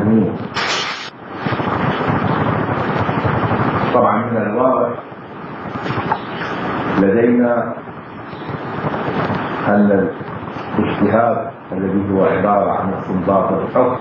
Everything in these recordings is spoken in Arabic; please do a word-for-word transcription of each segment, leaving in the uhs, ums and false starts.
المسلمين. طبعا من الواضح لدينا أن الاجتهاد الذي هو عبارة عن استنباط الحكم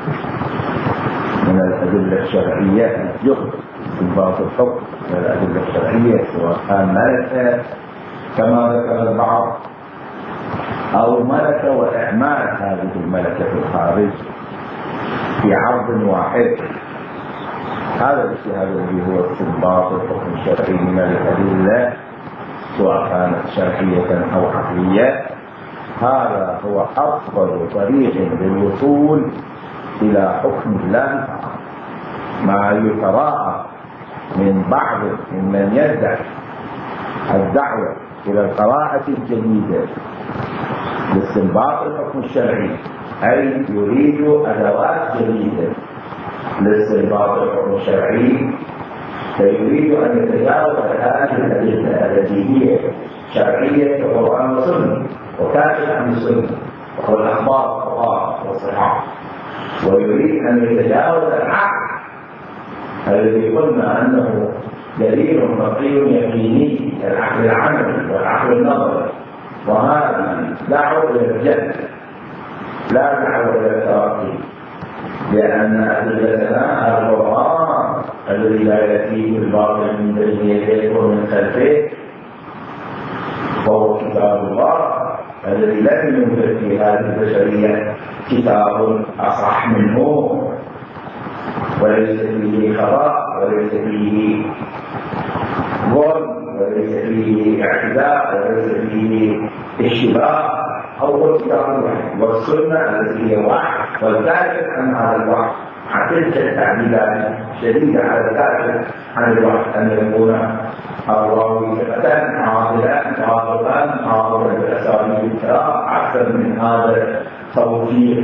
من الأدلة الشرعية يخرج استنباط الحكم من الأدلة الشرعية سواء كان ملكة كما ذكر البعض أو ملكة وإعمال هذه الملكة في الخارج في عرض واحد. هذا الاجتهاد الذي هو استنباط الحكم الشرعي من الأدلة سواء كانت شرعية أو عقلية، هذا هو أفضل طريق للوصول إلى حكم الله تعالى. ما يتراءى من بعض ممن يدعي الدعوة إلى القراءة الجديدة لاستنباط الحكم الشرعي، أي يريد أدوات جديدة لاستنباط الحكم الشرعي، فيريد أن يتجاوز هذه الأدلة التي هي شرعية كالقرآن والسنة وكاشف عن السنة وهو الأخبار والأخبار والصحاح، ويريد أن يتجاوز العقل الذي قلنا أنه دليل قطعي يقيني، العقل العملي والعقل النظري، وهذه دعوة إلى الجهل لا دعوة إلى الترقي، لأن أدلتنا القرآن الذي لا يأتيه الباطل من بين يديه ومن خلفه، وهو كتاب الله الذي لم يوجد في هذه البشرية كتاب أصح منه، وليس فيه خطأ وليس فيه ظلم وليس فيه اعتداء وليس فيه اشتباه. أول كتاب الوحي والسنة التي هي وحي والكاشف عن هذا الوحي، حتى التعديلات شديدة على الكاشف عن الوحي أن يكون الراوي ثقة عاقلا ضابطا عاقلا بالأساليب الكرام، أكثر من هذا توفيق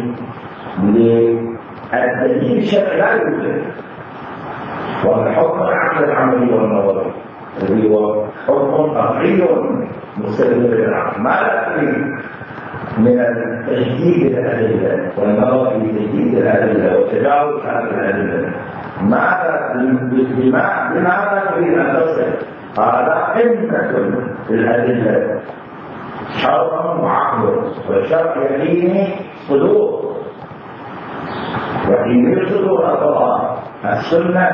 للدليل الشرعي لا يوجد. والحكم العقل العملي والنظري الذي هو حكم قطعي مستند بالعقل، ما نقل من تجديد الأدلة والنظر في تجديد الأدلة وتجاوز هذه الأدلة. ماذا بماذا تريد أن تصل؟ هذا قمة الأدلة، شرع وعقل، والشرع يقيني صدور، يقيني صدور القرآن السنة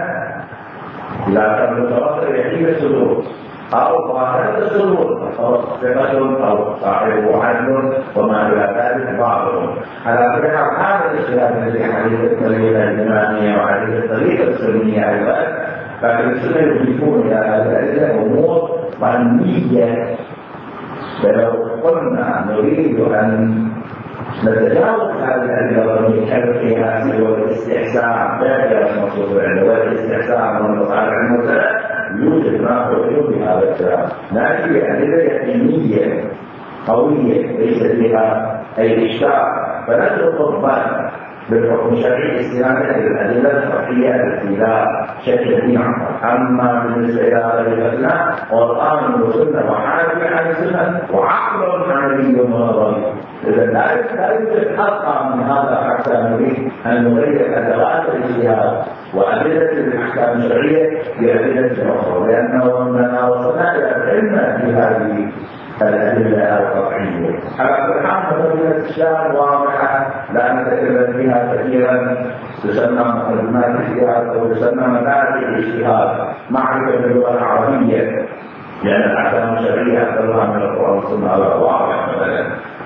لا كان متواتر يقيني صدور أو ظاهرة الصدور ثقة أو صاحب عدل وما إلى ذلك بعضهم. على كل حال هذا الاختلاف الذي حديث الطريقة الإمامية وحديث الطريقة السنية أيضا، لكن السنة يضيفون إلى هذه أمور ظنية. فلو قلنا نريد أن نتجاوز هذه الأدلة كالقياس والاستحسان بين المنصوص العلم والاستحسان والمصالح المرسلة، يوجد ما يؤمن بهذا الكلام، لكن أدلة يقينية قوية ليس فيها أي إشكال، فنترك الظن بالحكم الشرعي استنادا إلى الأدلة الشرعية التي لا شك فيها. أما بالنسبة إلى غيرنا قرآن وسنة وحاكي عن السنة وعقل عملي ونظري، إذا لا يوجد حقا من هذا حتى نريد أن نغير أدوات الاجتهاد وأدلة الأحكام الشرعية بأدلة أخرى، لأنه أننا وصلنا إلى العلم في هذه الأدلة القطعية. على كل حال فضيلة الإسلام واضحة لا نتكلم فيها كثيرا، تسمى مقدمات الاجتهاد أو تسمى مبادئ الاجتهاد، معرفة اللغة العربية، لأن الأحكام الشرعية أكثرها من القرآن والسنة على واضح. مثلا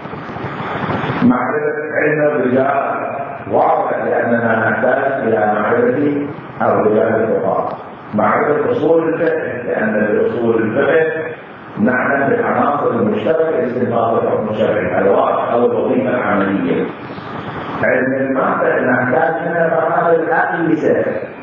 معرفة علم الرجال واضح، لأننا نحتاج إلى معرفة الرجال الفقهاء. معرفة أصول الفقه، لأن الأصول الفقه نعلم بالعناصر المشتركة لاستنباط الحكم الشرعي الواضح أو الوظيفة العملية. علم المنطق نحتاج إلى مراحل الأقيسة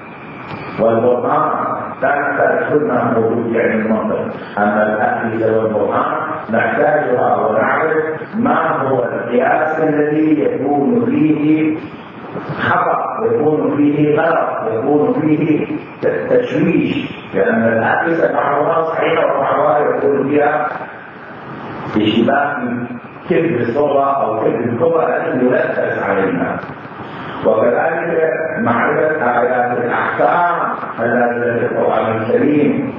والبرهان، لا نحتاج كلنا موجود في علم المنطق، أما الأقيسة والبرهان نحتاجها ونعرف ما هو القياس الذي يكون فيه خطأ، يكون فيه غلط، يكون فيه تشويش، لأن الأقيسة بعضها صحيحة وبعضها يكون فيها اشتباه كذب الصغرى أو كذب الكبرى التي يلبس علينا. وكذلك معرفة آيات الأحكام التي في القرآن الكريم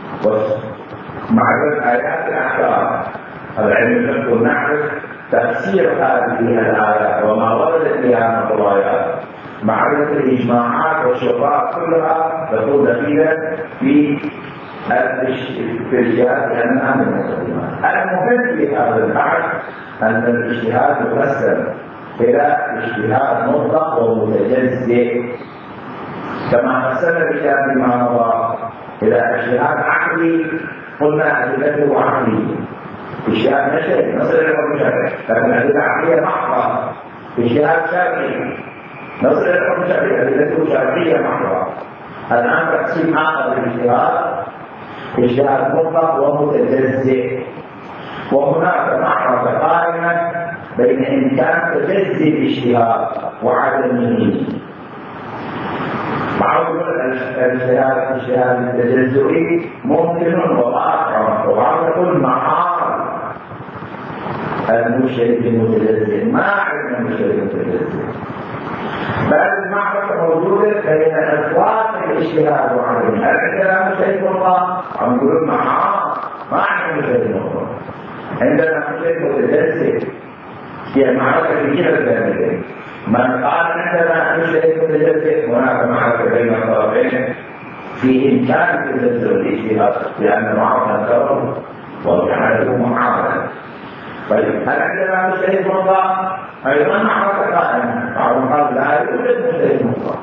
ومعرفة آيات الأحكام. العلم يكون نعرف تفسير هذه الآيات وما وردت بها من الروايات، معرفة الإجماعات والشروط كلها تكون دخيلة في في الاجتهاد لأنها من المقدمات. المهم في هذا البحث أن الاجتهاد يقسم إلى اجتهاد مطلق ومتجزئ، كما قسم الكتاب ما مضى إلى اجتهاد عقلي قلنا أدلته عقلية، اجتهاد نشري نصل إلى حكم شرعي، لكن أدلة عقلية محضة. اجتهاد شرعي نصل إلى حكم شرعي، أدلته شرعية محضة. الآن تقسيم آخر الاجتهاد اجتهاد مطلق ومتجزئ، وهناك معركة قائمة بين إمكان تجزئ الاجتهاد وعدمه. بعض الاجتهاد الاجتهاد التجزئي ممكن وواقع، وبعض يقول محال المجتهد المتجزئ، ما علم المجتهد المتجزئ، بل المعركة موجودة بين إطلاق الاجتهاد وعدمه. هل عندنا مجتهد الله؟ عم نقول محال ما عندنا مجتهد الله. عندنا مجتهد متجزئ، هي معركة في كلا الجانبين. من قال عندنا مجتهد متجزئ هناك معركة بين الطرفين في إمكان تجزئ الاجتهاد، لأن معركة كون وجعله معارضة. طيب هل عندنا مجتهد الله؟ أيضا معركة قائمة. بعضهم قال لا يوجد مجتهد الله،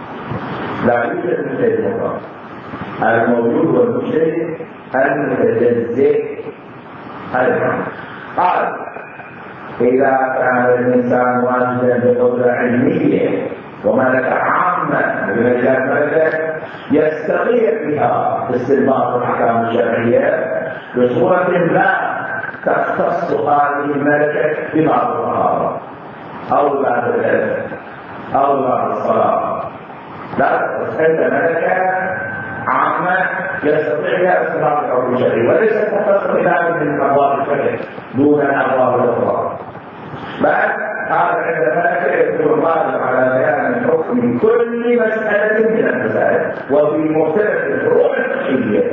لا يوجد مجتهد الله. الموجود هو المجتهد المتجزئ. أيضا قال إذا كان الإنسان واجدا بقدرة علمية وملكة عامة بمجال ملكة يستطيع بها استنباط الأحكام الشرعية بصورة لا تختص هذه الملكة ببعض الطهارة أو بعض العلم أو بعض الصلاة، لا تختص ملكة عامة يستطيع بها استنباط الحكم الشرعي، وليست تختص ببعض من أبواب الفقه دون الأبواب الأخرى. بل هذا عندما يكون القادر على بيان الحكم من كل مسألة من المسائل وفي مختلف الفروع الفقهية،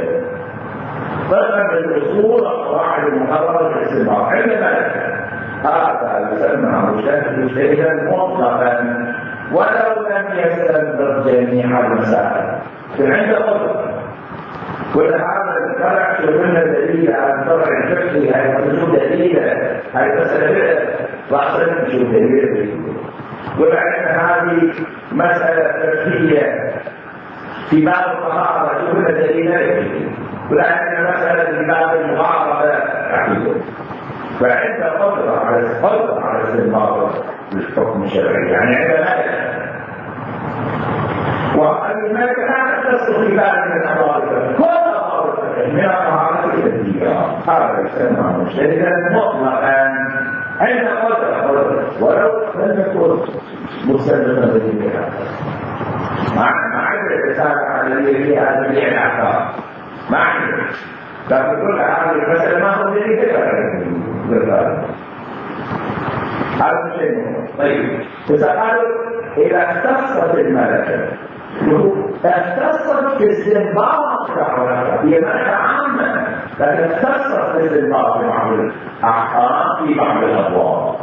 طبقا بالاصول والقواعد المقرره في الاستنباط عند مالك. هذا يسمى مجتهدا مطلقا ولو لم يستنبط جميع المسائل، عند قدر. ولهذا الفرع شغلنا دليل على الفرع الفقهي، هذا مش دليل، هذه مسألة واصلا مش دليل. ولأن هذه مسألة فقهية في باب الطهارة شغلنا دليل، ولكن مسألة في باب المعارضة عقيدة. فعند قدرة على قدرة على استنباط الحكم الشرعي، يعني عند مالك. والملك لا تختص في باب من أبواب الفقه، كل أبواب الفقه من الطهارة إلى الديار. هذا يسمى مجتهدا مطلقا عند قدرة، ولو لم يكن مستلزما بالديار. مع عند الإنسان الذي فيها جميع الأحكام ما عنده، لكن كل هذه المسألة ما هو دليل كذا. هذا شيء. طيب إذا قالوا إذا اختصت الملكة اختصت في استنباط هي ملكة عامة، لكن اختصت في استنباط بعض الأحكام في بعض الأبواب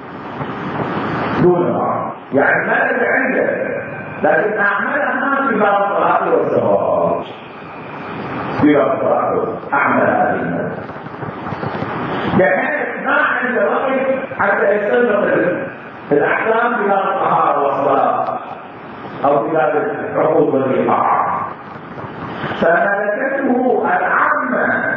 دون بعض، يعني ملكة عنده لكن أعملها في بعض الطلاق والزواج، في بعض الطلاق أعمل هذه الملكة بحيث ما عنده وقت حتى يستنبط الأحكام في باب الطهارة والصلاة أو في باب العقود والإيقاع. فملكته العامة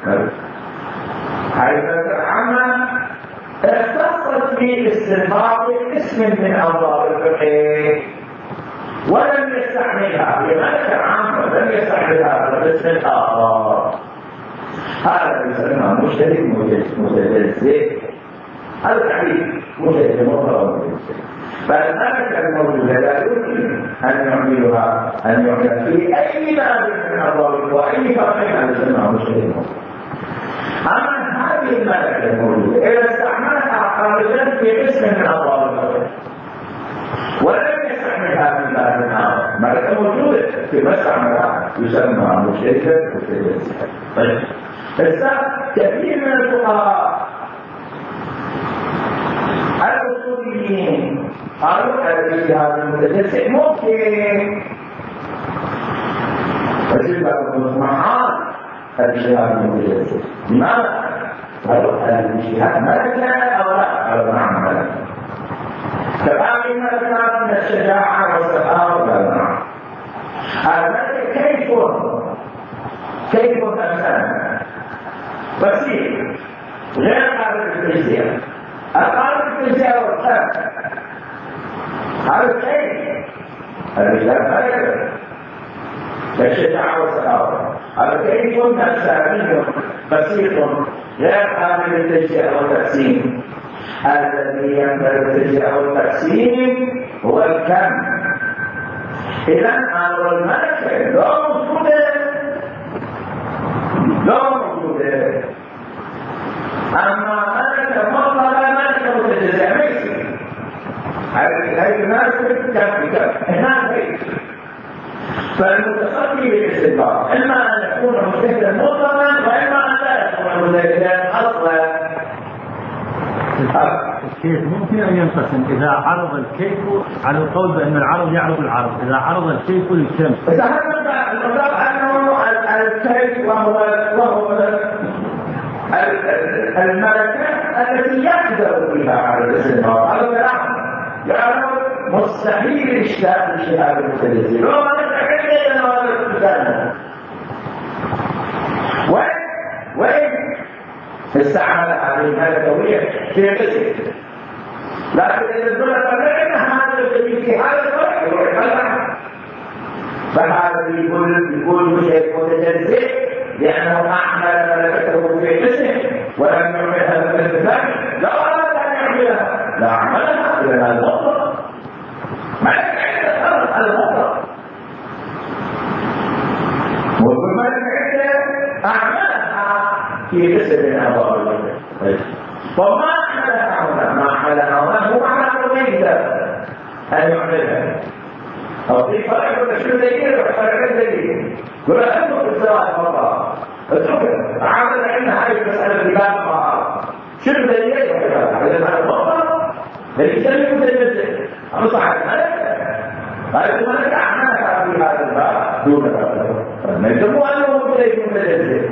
هذه الملكة العامة اختصت في استنباط اسم من أبواب الفقه ولم يستعملها، هي ملكة عامة لم يستعملها في الاسم الآخر. هذا يسمى مجتهد متجزئ. هذا الحديث مجتهد مطلق. فالملكة الموجودة لا يمكن أن يعملها أن يعمل في أي باب من أبواب وأي فرق هذا يسمى مجتهد مطلق. أما هذه الملكة الموجودة إذا استعملها خارجا في اسم من أبواب الفقه ولم موجودة في مسألة يسمى مشتركة متجزئة. طيب بس كثير من الفقهاء الأصوليين قالوا الاجتهاد المتجزئ ممكن، وجدت محال الاجتهاد المتجزئ. لماذا؟ قالوا الاجتهاد ملكة أو لا؟ قالوا نعم ملكة. كباقي الملكات من الشجاعة والسخاء ولا نعم؟ الملكة كيف كيف الإنسان بسيط غير قابل للتجزئة. القابل للتجزئة والكلام هذا كيف؟ الرجال ملكة الشجاعة والسخاء، هذا كيف نفساني بسيط غير قابل للتجزئة والتقسيم. الذي ينبغي التجزئة والتقسيم هو الكم. إذا أمر الملكة لا موجودة لا موجودة، أما ملكة مطلقة ملكة متجزئة ميسر. هذه الملكة كم بكم هنا هي. فالمتصدي بالاستدلال إما أن يكون مجتهدا مطلقا وإما أن لا يكون مجتهدا أصلا. الكيف ممكن أن ينقسم إذا عرض الكيف على القول بأن العرض يعرض العرض، إذا عرض الكيف للشمس. إذا هذا المطلق أنه الكيف وهو وهو الملكة التي يقدر فيها على الاستدلال، هذا كلام يعني مستحيل إشكال الشهادة المتجزئة. لو ما نتحدث إلى هذا الاستدلال وين وين استعمل هذه الملكوية في قصة، لكن إذا الدولة فلعنا هذا الذي في هذا الوقت يقول فهذا يقول يقول شيء متجزئ لأنه أعمل ملكته في قصة ولم يعملها في الثاني. لا أراد أن يعملها، لا عملها إلى هذا المطلق ملك عند هذا المطلق، وكل ملك عند أعملها في قصة من أبواب الوجه. وما عملها هنا ما عملها هنا هو عمل غير أن يعملها. أو في فرق ولا شو دليل ولا فرق دليل ولا أنه في الصلاة مرة اتركها عمل عندنا هاي المسألة اللي بعد ما شو دليل ولا إذا هذا مرة دليل سلم متجزئ أنا صحيح ملك قالت ملك أعمالها في هذا الباب دون هذا ما يسموه أنه متجزئ.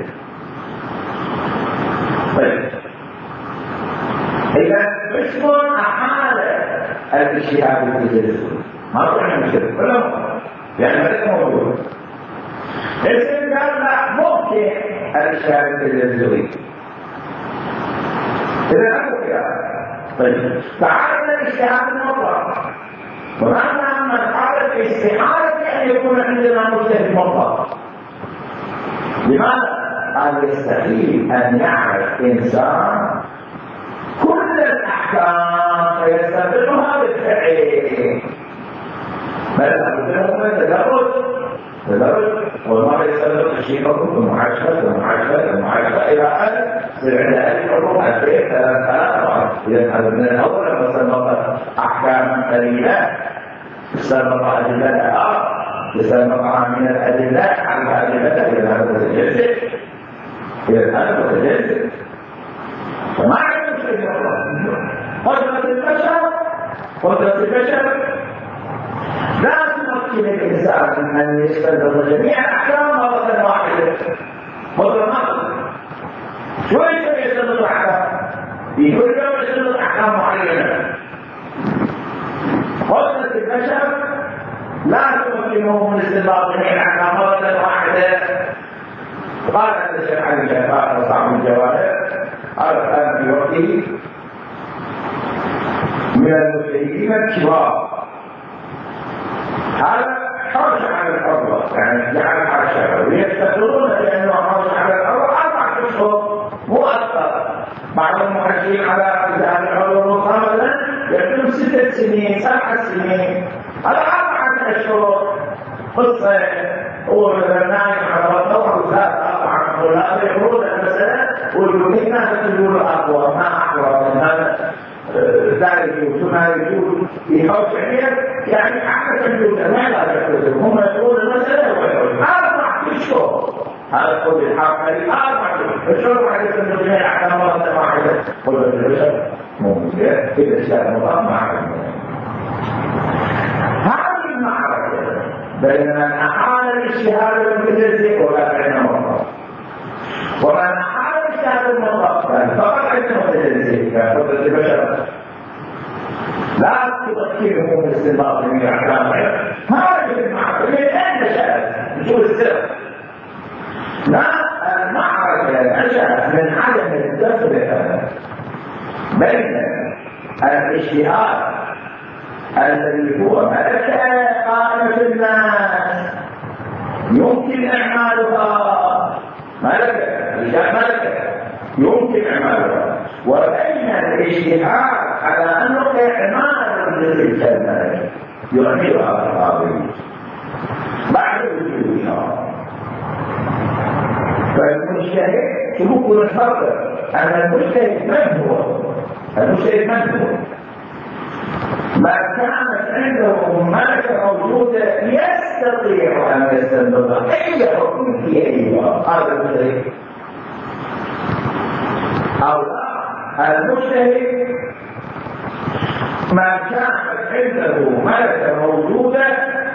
طيب إذا اسم أحال الاجتهاد المتجزئ ما طلع مشكلة ولا يعني هذا موجود. اسم قال لا ممكن الاجتهاد المتجزئ. إذا أقول كده طيب تعال الاجتهاد المطلق، ومعنى أن الحالة الاستحالة أن يكون عندنا مجتهد مطلق. لماذا؟ قال يستحيل أن يعرف إنسان كل الأحكام فيستبدلها بالفعل. بل تدرج تدرج والله يستبدل الشيء المعاشرة المعاشرة المعاشرة إلى أن سمعنا أن يحكم البيت ثلاث ثلاث. إذا هذا من الأول لما سبق أحكاما قليلة سبق أدلتها سبق من الأدلة على الأدلة إلى هذا متجزئ إلى هذا متجزئ. فما عندنا شيء قدرة البشر قدرة البشر لا تمكن الإنسان من أن يستدر جميع الأحكام مرة واحدة مطلقا. شوي يستدر الأحكام يقول له يستدر أحكام معينة. قدرة البشر لا تمكنه من استدار جميع الأحكام مرة واحدة. قال الشيخ علي الجفار صاحب الجواهر الآن في وقته من المجتهدين الكبار هذا حرج على الحرة، يعني جعل حرشة ويستخدمون لأنه حرج على الحرة أربع أشهر مؤثر. بعض المحجين على ذهاب العلوم مثلا يكون ستة سنين سبع سنين، هذا أربعة أشهر قصة. هو مثلا نايم على وضوء وزاد أربعة ولا يقولون المسألة ويقولون الناس تقول أقوى ما أقوى من هذا لا يجوز ما يجوز في خوف يعني حتى يجوز ما لا يجوز هم يقولون المسألة ويقولون أربع أشهر هذا كل الحق أربع أشهر على أن الجميع أحكام الله واحدة قل البشر ممكن إذا شاء الله معه. هذه المعركة بين من أحال الاجتهاد المتجزئ ولا بين الله ومن أحال الاجتهاد المطلق فقط عندما متجزئ كقدرة البشر لا تذكرهم بالاستنباط من احكام هذه المعركه من اين نشات؟ شو السر؟ لا المعركه نشات من عدم التفرقه بين الاجتهاد الذي هو ملكه قائمه الناس يمكن اعمالها ملكه ملكه يمكن اعمالها وبين الاجتهاد على انه اعمال لتلك الملكه يعملها القاضي بعد وجودها. فالمجتهد سلوك الفرق ان المجتهد من هو؟ المجتهد من هو؟ ما كانت عنده ملكه موجوده يستطيع ان يستنبط اي حكم في اي هذا المجتهد أو لا. المجتهد ما كانت عنده ملكة موجودة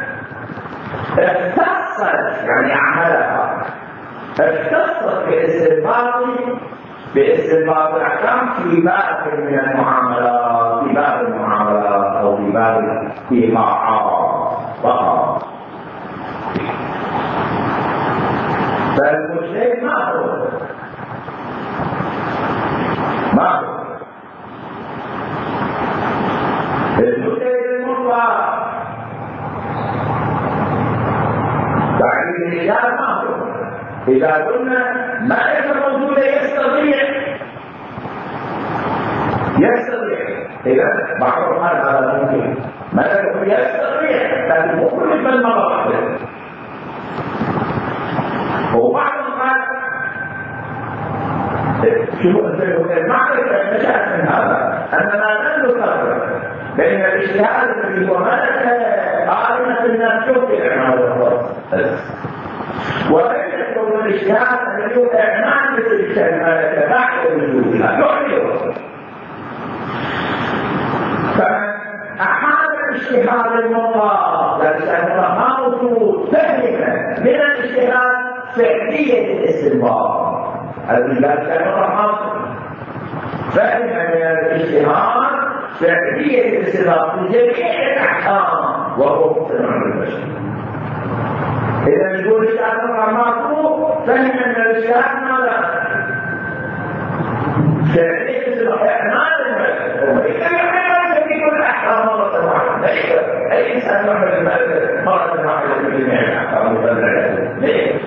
اختصت يعني عملها اختصت باستنباط باستنباط الأحكام في باب من المعاملات في باب المعاملات أو في باب الإيقاعات فقط. فالمجتهد ما هو ما المجتهد المطلق بعد الرجال ما هو إذا قلنا ملكة موجودة يستطيع يستطيع إذا بعضهم قال هذا ممكن ملكة يستطيع لكن مو كل من مرة واحدة وبعضهم قال شوف المعركة نشأت من هذا أننا لن نفرق بين الاجتهاد الذي هو ملكة قائمة الناس شوف الإعمال والفرص وبين كون الاجتهاد الذي هو إعمال تلك الملكة بعد وجودها يعملها. فمن أحال الاجتهاد المطلق لأنه ما موجود فهم من الاجتهاد فعلية الاستنباط الذي لا تتعرض فهم من الاجتهاد فعلية الاستنباط في جميع الأحكام وهو مقتنع بالبشر. إذا نقول الاجتهاد المطلق فهم من الاجتهاد ماذا؟ فعلية الاستنباط إعمال البشر وإذا يحمل جميع الأحكام مرة واحدة أي إنسان يحمل الملك مرة واحدة في جميع الأحكام مبلغة ليه؟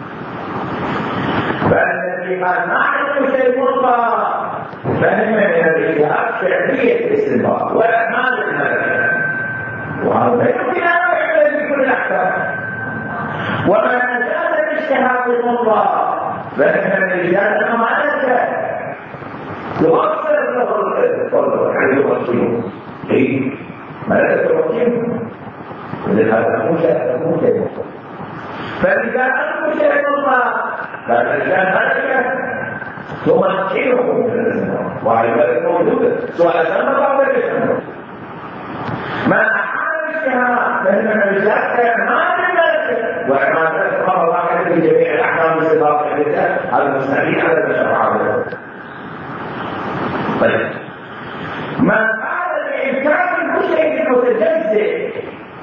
فالذي قال ما عنده شيء مطلق فهم من الاجتهاد فعلية الاستنباط وإعمال الملكة وهذا يمكن أن يحمل في كل الأحكام. ومن أجاز الاجتهاد المطلق فهم من الاجتهاد أنه ملكة يؤثر له الفضل يعني يؤثره إيه؟ ملكة الحكم ولهذا مو شيء مطلق. فإذا أنه شيء مطلق فالإنسان ملكة تمكنه من الاستنباط وعلى الملكة موجودة سواء سنة أو غير سنة. ما أحال الاجتهاد فإن الاجتهاد إعمال الملكة وإعمال الملكة مرة واحدة في جميع الأحكام باستنباط الاجتهاد هذا مستحيل على البشر. طيب ما قال بإمكان المجتهد المتجزئ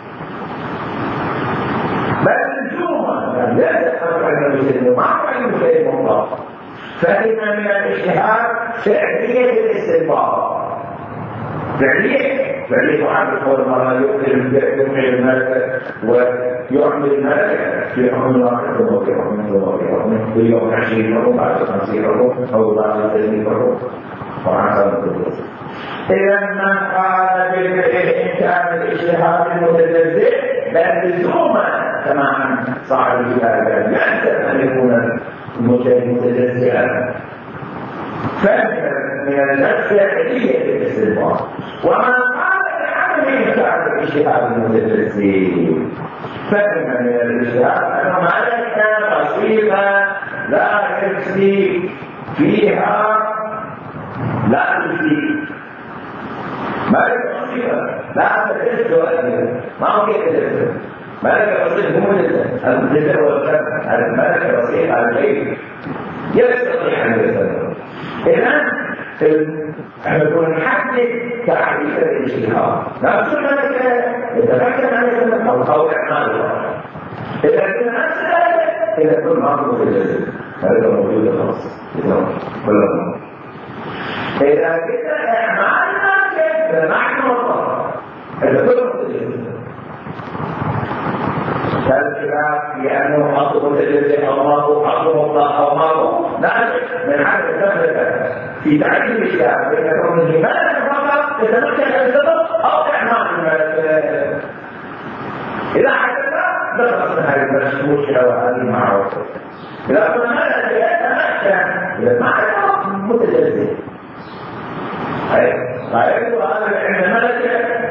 بل لزوما لا تفرق عن المجتهد ما عن المجتهد المطلق فهم من الاجتهاد فعلية الاستنباط فعلية فعلية عن القول مرة يؤمن الملكة ويعمل الملكة في حكم الواقع وفي حكم الواقع في يوم عشرين حكم بعد خمسين حكم أو بعد ثلاثين حكم وعن القدس. إذا ما قال بالإمكان الاجتهاد المتجزئ بل لزوما كما عن صاحب الكتاب لا يمكن أن يكون المجتهد متجزئا فهم من الفعلية الاستنباط. وما قال بعدم إمكان الاجتهاد المتجسد فإن من الاجتهاد أنه ملكة بسيطة لا يجزي فيها لا تجزي ملكة بسيطة لا تجزي ما هو كيف تجزي ملكة بسيطة مو جدا الجزء والكلام الملكة بسيطة البيت يستطيع أن يستمر. إذن نحن نحدد تعريف الاجتهاد نفس الملكة يتمكن أن يتمكن أو إعمالها. إذا كنا نسأل إذا كل ما في الجسد هذا موجود خلاص كلهم. إذا كنا إعمالنا كيف نحن والله إذا كل في الجسد فالخلاف لأنه أصل الجزء أو ماضو أصل مطلق أو ماضو لا من حد الدخل في تعريف الإسلام بين كونه ملك فقط يتمكن من السبب أو إعمال الملك. إذا حدثنا دخلت هذه المشكلة وهذه المعروفة. إذا كنا ملك يتمكن إذا ما كان متجزئ رأيت هذا عند ملك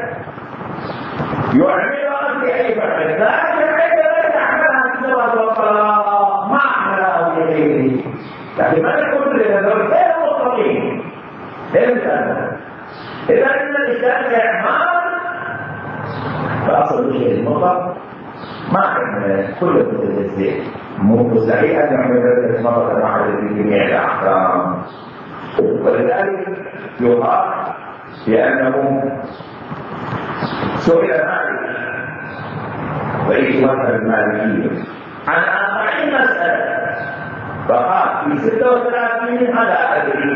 يعمل في أي فعل لكن عندما تعملها بسبب وقراء ما عملها بغيره لكن ما يكون لذلك غير مطلقين إنسان. إذا إن الإسلام إعمال فأصل الشيء المطلق ما عندنا كل متجزئ مستحيل أن يعمل ذلك مرة واحدة في جميع الأحكام. ولذلك يقال بأنه سئل مالك رئيس مذهب المالكية عن أربعين مسألة فقال في ستة وثلاثين على أدري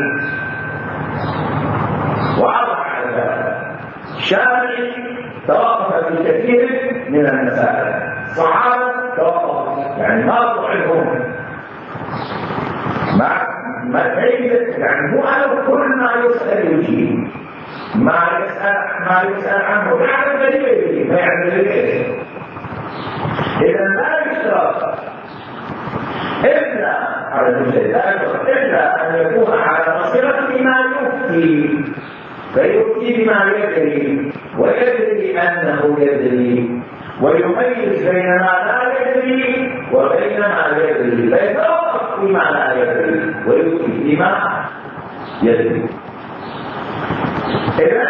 وعرض على ذلك. الشافعي توقف في كثير من المسائل، الصحابة توقف يعني ما طلعهم ما ما يعني مو على كل ما يسأل يجيب ما يسأل ما يسأل عنه يعلم دليله ما يعلم دليله. إذا لا يشترط إلا على الجزء لا يشترط إلا أن يكون على بصيرة بما يفتي فيفتي بما يدري ويدري أنه يدري ويميز بين ما لا يدري وبين ما يدري فيتوقف بما لا يدري ويفتي بما يدري. إذن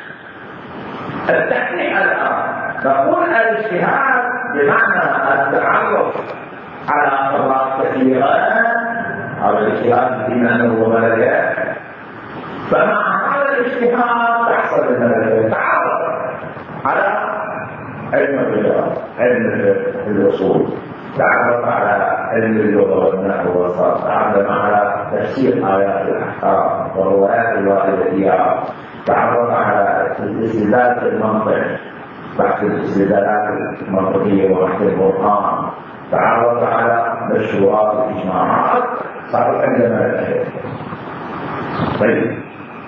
التحقيق الآن نقول الاجتهاد بمعنى التعرف على أخبار كثيرة على الاجتهاد بما أنه ملكات. فمع هذا الاجتهاد تحصل الملكات تعرف على علم الرياض علم الأصول تعرف على علم اللغة والنحو والصرف تعرف على تفسير آيات الأحكام وروايات الواردة فيها تعرف على استدلال المنطق بحث الاستدلالات المنطقية وبحث البرهان تعرف على مشروعات الإجماعات صارت عندنا الأشياء. طيب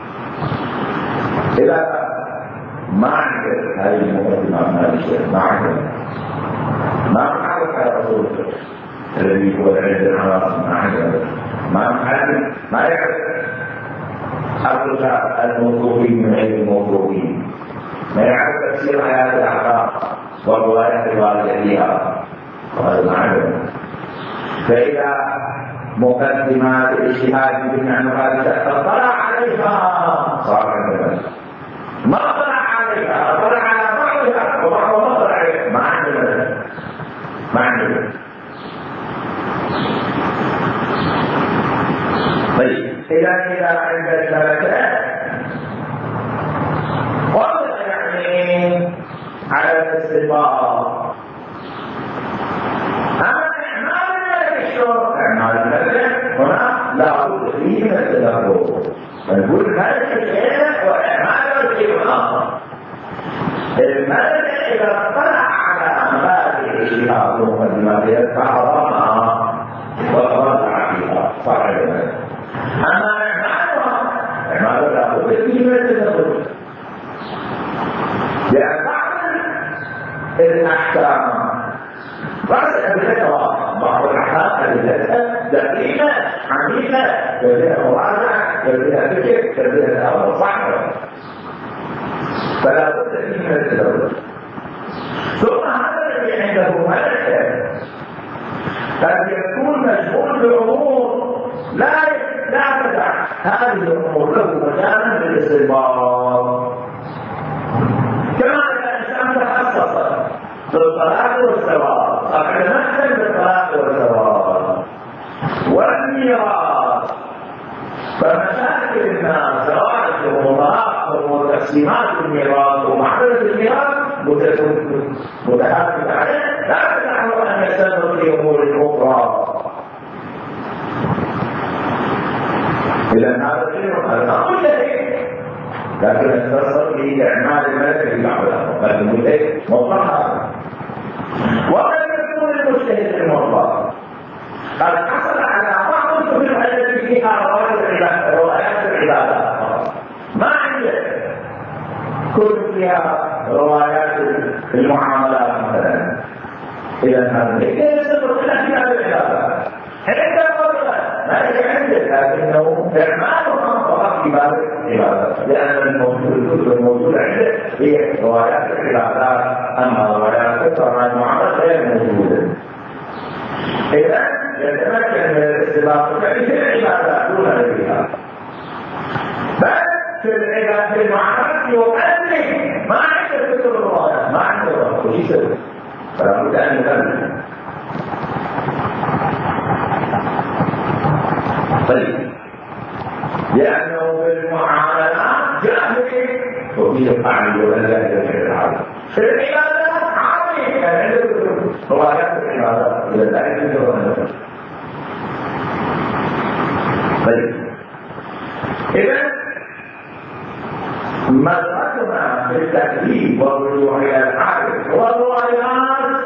إذا ما عندك هذه المقدمة ما عندك ما نعرف على أصول الفقه الذي هو العلم العناصر ما عندك ما نعرف ما يعرف أرجع الموضوعين من غير الموضوعين ما يعرف تفسير آيات الأحكام والروايات الواردة فيها وهذا ما عندنا. فإذا مقدمات الاجتهاد بالمعنى اطلع عليها صار عندنا ما اطلع عليها اطلع على بعضها وبعضها ما اطلع عليها ما عندنا ما عندنا. طيب إذا إذا عندك ملكات وضع يعني على الاستطاعة أما إعمال الملك الشرط إعمال الملك هنا لا بد فيه من التدبر نقول الملك الشيء وإعمال الشيء الآخر. الملك إذا اطلع على مبادئ الاجتهاد ومقدمات يتحرمها وتراجع فيها صاحب. أما إعمالها إعمال لا بد فيه من التدبر لأن بعض الأحكام بعض الأحكام بعض الأحكام دقيقة حقيقة فيها مراجعة فيها فكر فيها أمر صحيح، فلا بد من التدرج. ثم هذا الذي عنده ملكة قد يكون مشغول بأمور لا لا تدع هذه الأمور له مجالا للاستنباط، كما إذا الإنسان تخصص بالطلاق والزواج صار يتمثل بالطلاق والزواج والميراث، فمشاكل الناس سواء في الطلاق وتقسيمات الميراث ومعرفة الميراث متحدث عليه لا تدعه أن يستمر في أمور أخرى. إذا هذا شيء هذا كل شيء، لكن يتصل بإعمال الملك في بعض الأمور، لكن الملك مطلق. وقد يكون المجتهد المطلق قد حصل على بعض الكتب التي فيها روايات العبادات، ما عنده كتب فيها روايات المعاملات مثلا. إذا هذا لكي يستمر في الأحكام العبادات عنده قدرة ما عنده، لكنه إعمالها فقط في باب العبادات، لأن الكتب الموجودة عنده هي روايات العبادات، أما روايات المعاملات غير موجودة. إذا يتمكن من الاستباق في العبادات دون غيرها، بل في العبادات في المعاملات يؤلف ما عنده كتب الروايات، ما عنده وش يسوي؟ فلا بد أن يؤلف. طيب، لأنه في المعاملات جاهل وفي الفعل ولا يفعل، في العبادات عظيم كان عنده كتب روايات العبادات إلى ذلك يفعل. طيب، إذا مدركنا في التكليف والرجوع إلى الحاكم والروايات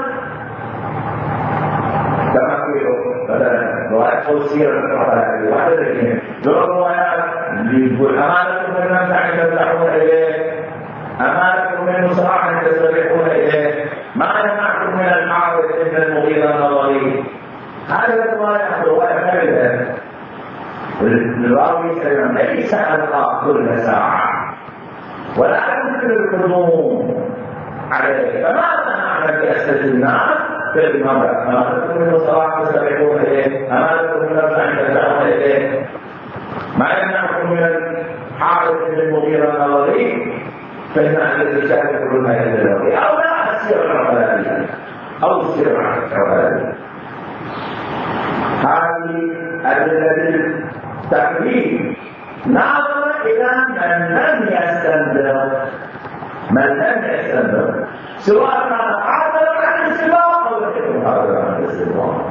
كما قيلوا مثلا روايات توصير الروايات الاثنين الروايات يقول أمانة من نفسك تفتحون إليه، أمانة من صراحة تستبيحون إليه، ما يمنعكم من الحارث ابن المغيرة النظري. هذه الروايات رواية كاملة الراوي سلم ليس ألقى كل ساعة ولا يمكن القدوم عليه، فماذا نعمل بأسئلة الناس في المرأة؟ أمانة من الصلاة تستبيحون إليه، أمانة من الرجع تدعون إليه، ما يمنعكم من الحارث بن المغيرة النظري، فإن أهل الإجتهاد كل ما يدل أو لا السير العقلانية أو السير العقلانية. هذه أدلة التكليف نظر إلى من لم يستنبط، من لم يستنبط سواء كان قادرا عن الاستنباط أو غير قادر عن الاستنباط.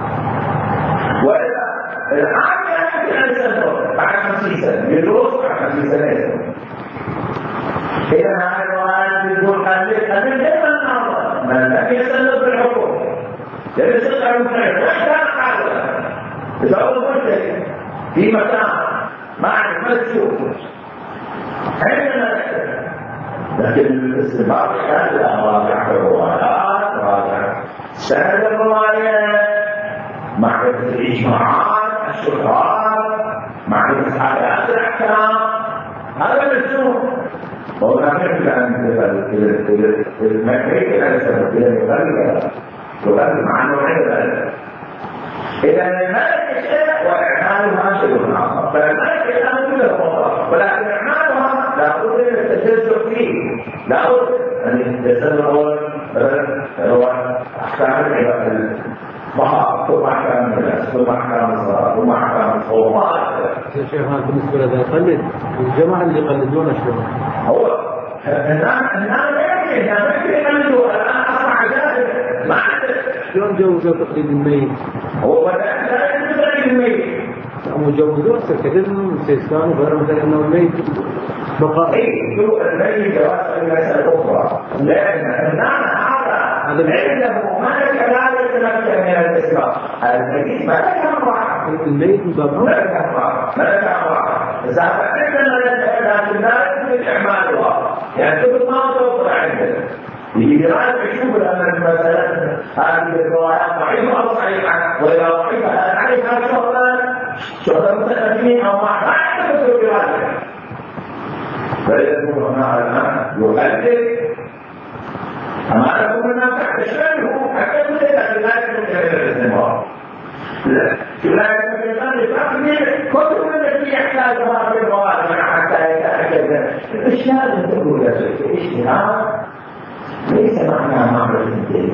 وإذا العام يمكن أن يستنبط بعد خمسين سنة يدرس بعد خمسين سنة، إذا هذه الروايات تقول أن الجمع النظر من لم يستنبط بالحكم لم يستطيع المجتهد وإن كان قادرا إذا هو المجتهد في مكان ما عرف ما تشوف عندنا، لكن الاستنباط كان لا راجع الروايات، راجع سند الروايات، معرفة الإجماعات، الشبهات، معرفة حالات الأحكام، هذا مجنون. وهنا نحن أن المكريك لا يستمر يغلق يغلق مع أنه عبادة. إذا الملك شيء وإعمالها شيء آخر، فالملك الآن كله مطلق، ولكن إعمالها لا بد من التجزء فيه، لا بد أن يتسلل مثلا هو أحكام العبادة الطهارة ثم أحكام الناس ثم أحكام الصلاة ثم أحكام الصوم. يا شيخ هذا بالنسبة لهذا يقلد الجماعة اللي يقلدون الشباب هو الناس الناس يمكن يمكن يقلدوا الآن أصبح جاهل ما عنده شلون جوزوا تقليد الميت؟ هو لا يجوز تقليد الميت، هم جوزوا كثير من السيستان وغير مثلا أنه الميت بقاء. إيه شو الميت جواز مسألة أخرى، لأن الناس هذا عنده ملك لا يتمكن من الاستقرار، الميت ملك أمر الميت مضبوط ملك أمر ملك أمر إذا عندنا لكن لا يمكن إعمالها، يعني تقول ما توفر عندنا يجي رأيك يشوف أن مثلا هذه الروايات ضعيفة أو صحيحة، وإذا ضعيفة هل عليها شغلة شغلة متأمين أو ما يعتقد بذلك، فيكون هنا الآن يؤدب أما يكون هنا تحت شأنه حتى يقول لك لا يكون كثير الاستمرار، لا يكون كثير التقدير كل من الذي يحتاجها في الروايات حتى يتأكد. الإشهاد تقول يا سيدي الإشهاد ليس معنى معرفة الدليل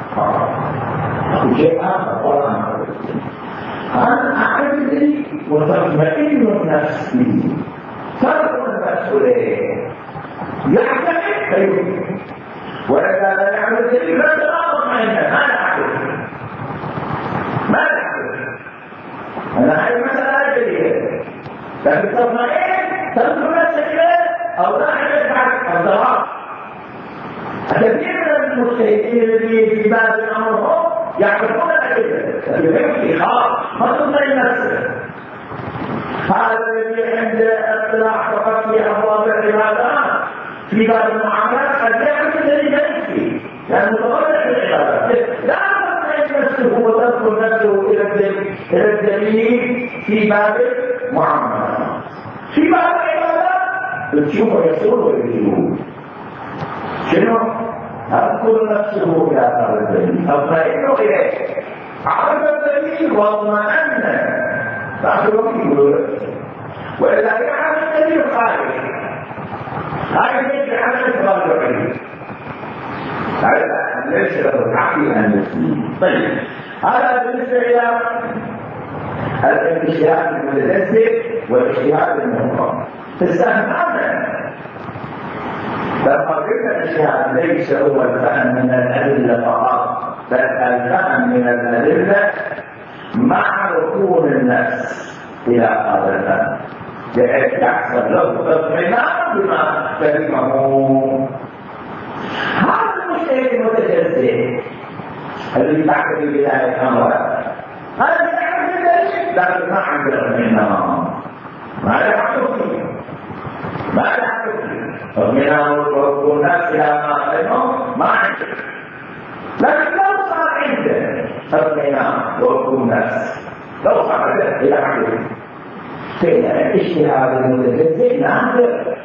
شيء آخر ولا معرفة الدليل. أنا أعرف الدليل وتطمئن النفس به، فرق النفس إليه يعتقد فيؤمن، وإذا لا يعرف الدليل لا تطمئن. ما نعرف ما نعرف أنا أعرف مثلا دليل لكن تطمئن تدخل نفسك أو لا يعرف الضرر. كثير من المجتهدين الذين في باب الامر يعرفون الادله لكن خاص ما تطمئن نفسه. هذا الذي عند اطلاع فقط في ابواب العبادات في باب المعاملات قد يعرف الذي نفسه لانه متطلع في العبادات، لا تطمئن نفسه وتدخل نفسه الى الدليل في باب المعاملات. في باب العبادات تشوفه يسول ويجوز شنو؟ أذكر نفسه إلى هذا الدليل أطمئن إليه، عرف الدليل واطمأن فأخذ فيه، وإذا يعرف الدليل خارج خارج ليس عمل خارج عليه هذا ليس له الحق أن يسلم. طيب هذا بالنسبة إلى الاجتهاد المتنزل والاجتهاد المنظم. تستهمنا لما قلنا الاجتهاد ليس هو الفهم من الأدلة فقط، بل الفهم من الأدلة مع ركون النفس إلى هذا الفهم بحيث يحصل له اطمئنان بما فهمه. هذا المجتهد المتجزئ الذي بعد بداية أمره هذا يعرف الدليل لكن ما عنده اطمئنان، ما يعرف فيه ما يعرف فيه اطمئنان والناس إلى ما فهمه ما عنده. لكن لو صار عنده اطمئنان والناس لو صار عنده إلى عنده فإن الاجتهاد المتجزئ نادر.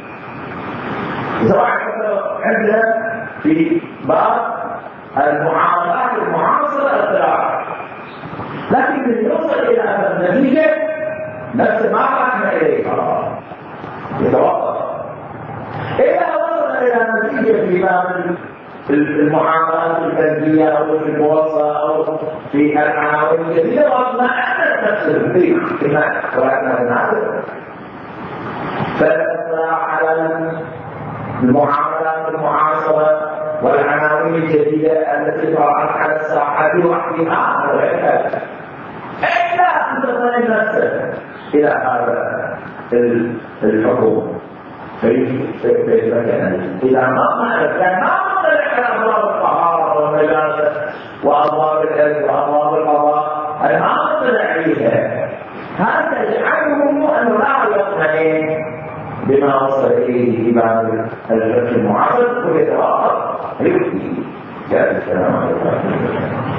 سواء عندنا في بعض المعاملات المعاصرة اضطراب، لكن يوصل إلى النتيجة نفس ما رحنا إليها يتوقف. إذا وصل إلى نتيجة في باب المعاملات الفردية أو في الموصى أو في العناوين الجديدة واطمأنت نفسه فيه كما ولكن نادر. فالاطلاع على المعاملات المعاصرة والعناوين الجديدة التي طرحت على الساحة وحدها وغيرها إلا أن تطمئن نفسك إلى هذا الحكم. إذا ما كان ما مطلع على أبواب الطهارة والنجاسة وأبواب الإرث وأبواب القضاء هذا ما مطلع عليها، هذا يجعله أنه لا يطمئن بما وصل إليه في باب الفقه المعاصر ويتوقف يكفي. السلام عليكم.